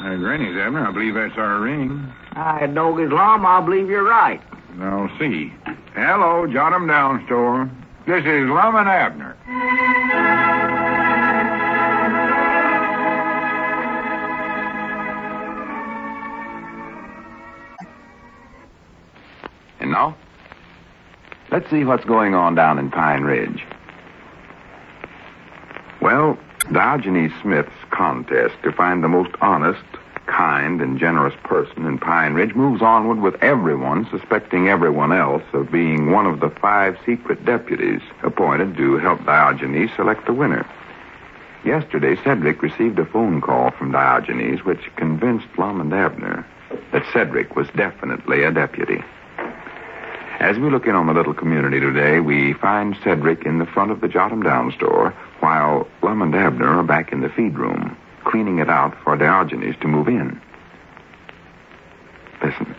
Granny's, Abner. I believe that's our ring. Doggy's Lum, I believe you're right. I'll see. Hello, Jot 'em Down store. This is Lum and Abner. And now, let's see what's going on down in Pine Ridge. Well, Diogenes Smith's contest to find the most honest, kind, and generous person in Pine Ridge moves onward with everyone suspecting everyone else of being one of the 5 secret deputies appointed to help Diogenes select the winner. Yesterday, Cedric received a phone call from Diogenes which convinced Lum and Abner that Cedric was definitely a deputy. As we look in on the little community today, we find Cedric in the front of the Jot 'em Down store, while Lum and Abner are back in the feed room, cleaning it out for Diogenes to move in. Listen.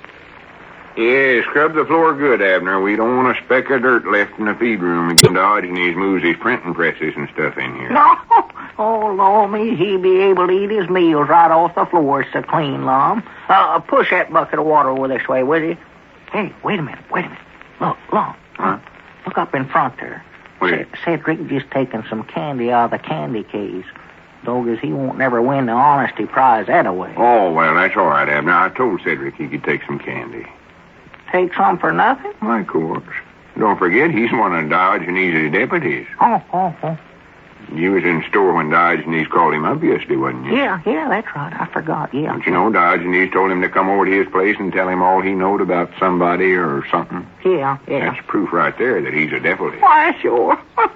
Yeah, scrub the floor good, Abner. We don't want a speck of dirt left in the feed room when Diogenes moves his printing presses and stuff in here. No. Oh, Lord, he'd be able to eat his meals right off the floor. It's so clean, Lum. Push that bucket of water over this way, will you? Hey, wait a minute. Look, Lum. Huh? Look up in front there. Cedric just taking some candy out of the candy case. Doggies, he won't never win the honesty prize that away. Oh, well, that's all right, Abner. I told Cedric he could take some candy. Take some for nothing? Why, of course. Don't forget, he's one of Diogenes' deputies. Oh. You was in the store when Diogenes called him up yesterday, wasn't you? Yeah, that's right. I forgot, yeah. Don't you know, Diogenes told him to come over to his place and tell him all he knowed about somebody or something. Yeah. That's proof right there that he's a deputy. Why, sure.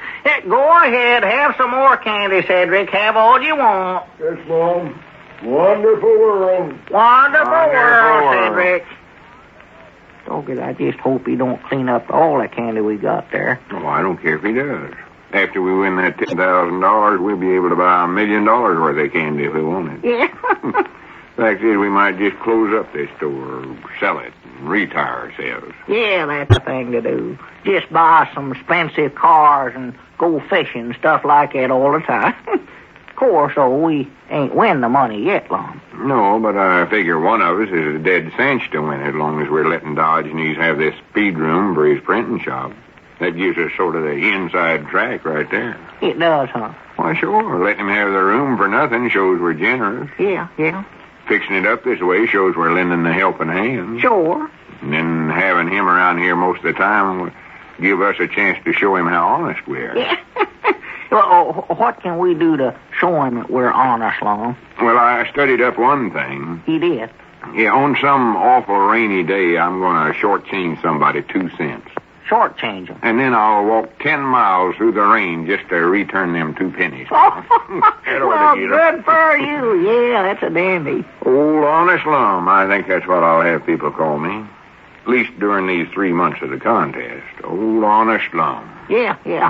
Go ahead, have some more candy, Cedric. Have all you want. Yes, Mom. Wonderful world. Wonderful world, Cedric. Doggies, I just hope he don't clean up all the candy we got there. Oh, I don't care if he does. After we win that $10,000, we'll be able to buy $1 million worth of candy if we want it. Yeah. Fact is, we might just close up this store or sell it and retire ourselves. Yeah, that's the thing to do. Just buy some expensive cars and go fishing and stuff like that all the time. Of course, we ain't win the money yet, Lum. No, but I figure one of us is a dead cinch to win it as long as we're letting Diogenes have this feed room for his printing shop. That gives us sort of the inside track right there. It does, huh? Why, sure. Letting him have the room for nothing shows we're generous. Yeah. Fixing it up this way shows we're lending the helping hand. Sure. And then having him around here most of the time will give us a chance to show him how honest we are. Yeah. Well, what can we do to show him that we're honest, Lum? Well, I studied up one thing. He did? Yeah, on some awful rainy day, I'm going to shortchange somebody 2 cents. Shortchange him? And then I'll walk 10 miles through the rain just to return them 2 pennies. Well, good for you. Yeah, that's a dandy. Old Honest Lum, I think that's what I'll have people call me. At least during these 3 months of the contest. Old Honest Lum. Yeah.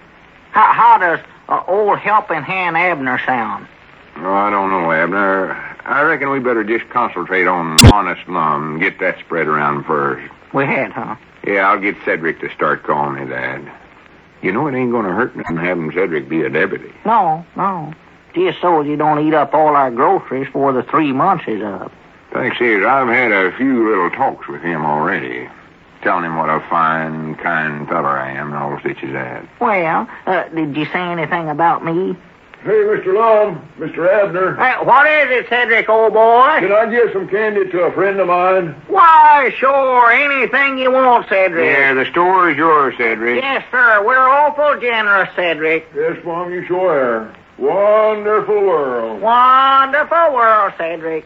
How does old helping hand Abner sound? Oh, I don't know, Abner. I reckon we better just concentrate on Honest Lum and get that spread around first. We had, huh? Yeah, I'll get Cedric to start calling me that. You know, it ain't going to hurt nothing having Cedric be a deputy. No. Just so you don't eat up all our groceries before the 3 months is up. Thanks, is I've had a few little talks with him already. Telling him what a fine, kind feller I am and all such as that. Well, did you say anything about me? Hey, Mr. Lum, Mr. Abner. What is it, Cedric, old boy? Can I give some candy to a friend of mine? Why, sure, anything you want, Cedric. Yeah, the store is yours, Cedric. Yes, sir, we're awful generous, Cedric. Yes, Mom, you sure are. Wonderful world. Wonderful world, Cedric.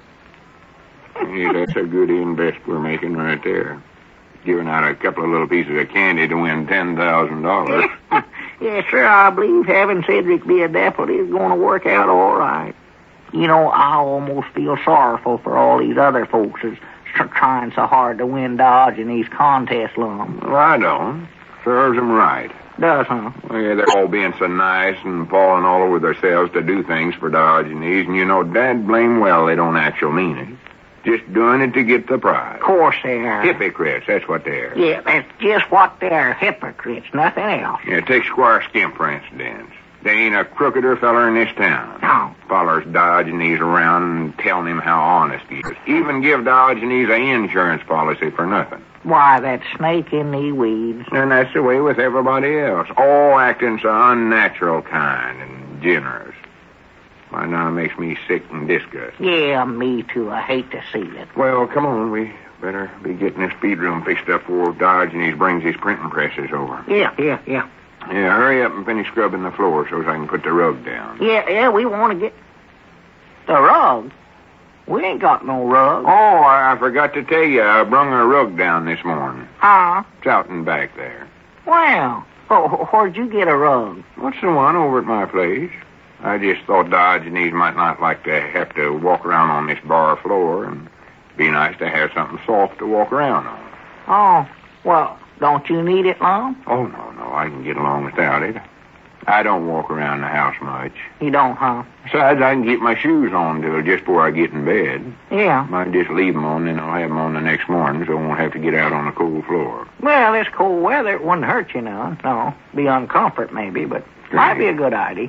Yeah, that's a good invest we're making right there. Giving out a couple of little pieces of candy to win $10,000. Yes, sir, I believe having Cedric be a deputy is going to work out all right. You know, I almost feel sorrowful for all these other folks that's trying so hard to win Dodge in these contests, Lum. Well, I don't. Serves them right. Does, huh? Well, yeah, they're all being so nice and falling all over themselves to do things for Diogenes, and you know, dad blame well they don't actually mean it. Just doing it to get the prize. Of course they are. Hypocrites, that's what they are. Yeah, that's just what they are, hypocrites, nothing else. Yeah, take Squire Skimp, for instance. There ain't a crookeder feller in this town. No. Fellers Diogenes around and telling him how honest he is. Even give Diogenes an insurance policy for nothing. Why, that snake in the weeds. And that's the way with everybody else. All acting so unnatural kind and generous. Why, now it makes me sick and disgusted. Yeah, me too. I hate to see it. Well, come on. We better be getting this feed room fixed up before Diogenes brings his printing presses over. Yeah. Yeah, hurry up and finish scrubbing the floor so I can put the rug down. Yeah, we want to get... The rug? We ain't got no rug. Oh, I forgot to tell you. I brung a rug down this morning. It's out and back there. Well, where'd you get a rug? What's the one over at my place? I just thought Diogenes might not like to have to walk around on this bar floor, and be nice to have something soft to walk around on. Oh, well, don't you need it, Lum? Oh, no, I can get along without it. I don't walk around the house much. You don't, huh? Besides, I can keep my shoes on till just before I get in bed. Yeah. Might just leave them on, then I'll have them on the next morning, so I won't have to get out on the cold floor. Well, this cold weather, it wouldn't hurt you none. No, be uncomfort maybe, but might be a good idea.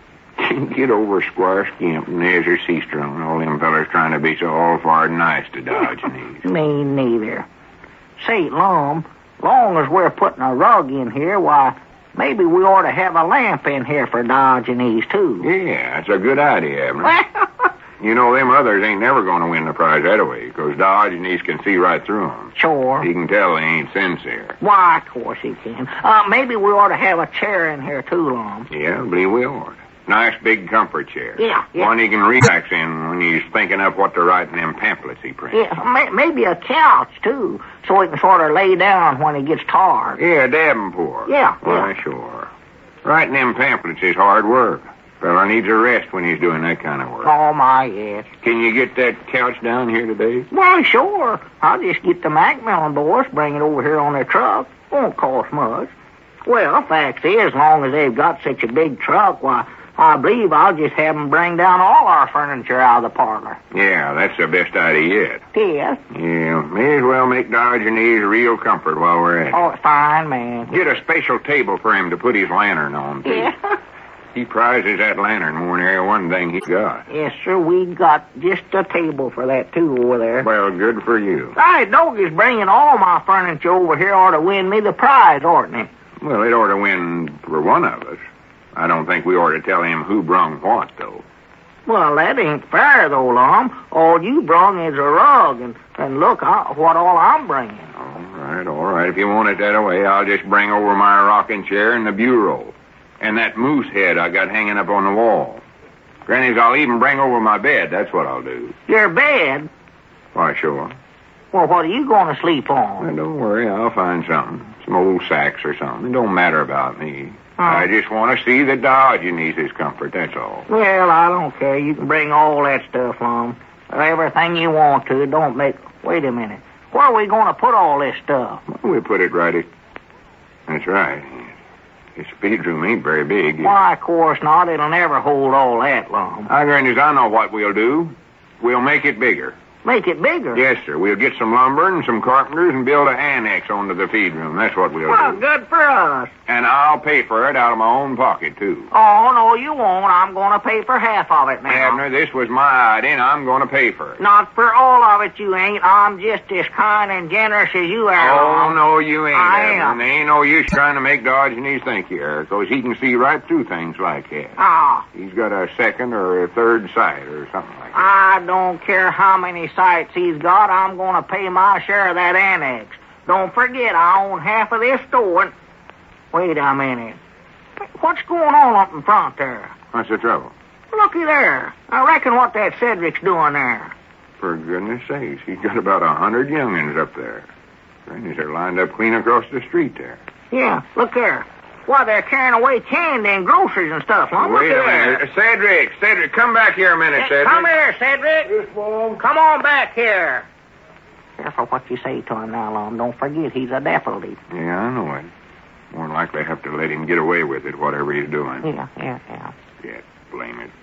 Get over Squire Skimp and Ezra Seastrong and all them fellers trying to be so all-fired nice to Diogenes. Me neither. Say, Lum, long as we're putting a rug in here, why, maybe we ought to have a lamp in here for Diogenes, too. Yeah, that's a good idea, Abner. You know, them others ain't never going to win the prize that way, because Diogenes can see right through them. Sure. He can tell they ain't sincere. Why, of course he can. Maybe we ought to have a chair in here, too, Lum. Yeah, I believe we ought. Nice big comfort chair. Yeah. One he can relax in when he's thinking up what to write in them pamphlets he prints. Yeah, maybe a couch, too, so he can sort of lay down when he gets tired. Yeah, Davenport. Yeah. Why, sure. Writing them pamphlets is hard work. Fella needs a rest when he's doing that kind of work. Oh, my, yes. Can you get that couch down here today? Why, sure. I'll just get the Macmillan boys, bring it over here on their truck. Won't cost much. Well, fact is, as long as they've got such a big truck, why, I believe I'll just have them bring down all our furniture out of the parlor. Yeah, that's the best idea yet. Yes? Yeah, may as well make Diogenes a real comfort while we're at it. Oh, fine, man. Get a special table for him to put his lantern on, too. Yeah. He prizes that lantern more than every one thing he got. Yes, sir, we got just a table for that, too, over there. Well, good for you. Hey, Doggy's bringing all my furniture over here ought to win me the prize, oughtn't it? Well, it ought to win for one of us. I don't think we ought to tell him who brung what, though. Well, that ain't fair, though, Lum. All you brung is a rug, and look what all I'm bringing. All right. If you want it that way, I'll just bring over my rocking chair and the bureau. And that moose head I got hanging up on the wall. Granny's, I'll even bring over my bed. That's what I'll do. Your bed? Why, sure. Well, what are you going to sleep on? Well, don't worry. I'll find something. Some old sacks or something. It don't matter about me. I just want to see that Diogenes is comfort, that's all. Well, I don't care. You can bring all that stuff, Lum. Everything you want to. Don't make... Wait a minute. Where are we going to put all this stuff? Well, we put it right at... That's right. This feed room ain't very big. Why, of course not. It'll never hold all that, Lum. Grannies, I know what we'll do. We'll make it bigger. Make it bigger? Yes, sir. We'll get some lumber and some carpenters and build an annex onto the feed room. That's what we'll do. Good for us. And I'll pay for it out of my own pocket, too. Oh, no, you won't. I'm going to pay for half of it now. Abner, this was my idea, and I'm going to pay for it. Not for all of it, you ain't. I'm just as kind and generous as you are. Oh, no, you ain't, I Abner. am. There ain't no use trying to make Diogenes think you are, because he can see right through things like that. Ah. He's got a second or a third sight or something like that. I don't care how many sites he's got. I'm going to pay my share of that annex. Don't forget, I own half of this store. Wait a minute. What's going on up in front there? What's the trouble? Looky there. I reckon what that Cedric's doing there. For goodness sakes, he's got about 100 young'uns up there. Grannies are lined up clean across the street there. Yeah, look there. Why, they're carrying away candy and groceries and stuff. Huh? Wait a minute. Cedric, come back here a minute, Cedric. Come here, Cedric. Yes, Mom. Come on back here. Careful what you say to him now, Lum. Don't forget he's a deputy. Yeah, I know it. More than likely have to let him get away with it, whatever he's doing. Yeah. Yeah, blame it.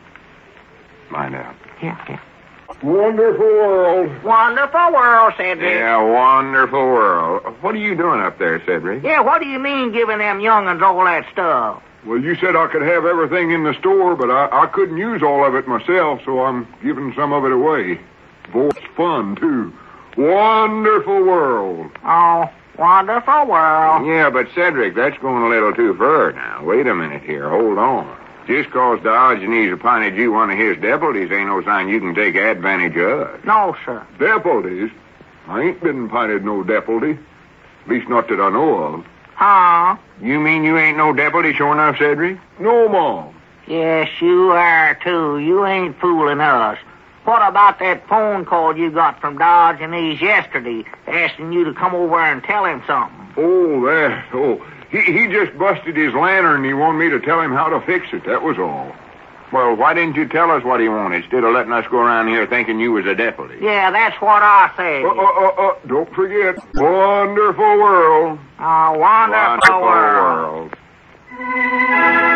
Find out. Yeah. Wonderful world. Wonderful world, Cedric. Yeah, wonderful world. What are you doing up there, Cedric? Yeah, what do you mean giving them young'uns all that stuff? Well, you said I could have everything in the store, but I couldn't use all of it myself, so I'm giving some of it away. Boy, it's fun, too. Wonderful world. Oh, wonderful world. Yeah, but Cedric, that's going a little too far now. Wait a minute here. Hold on. Just 'cause Diogenes appointed you one of his deputies ain't no sign you can take advantage of us. No, sir. Deputies? I ain't been appointed no deputy. At least not that I know of. Huh? You mean you ain't no deputy, sure enough, Cedric? No, Mom. Yes, you are, too. You ain't fooling us. What about that phone call you got from Diogenes yesterday, asking you to come over and tell him something? Oh, that. Oh, he just busted his lantern. He wanted me to tell him how to fix it. That was all. Well, why didn't you tell us what he wanted instead of letting us go around here thinking you was a deputy? Yeah, that's what I said. Don't forget. Wonderful world. A wonderful world.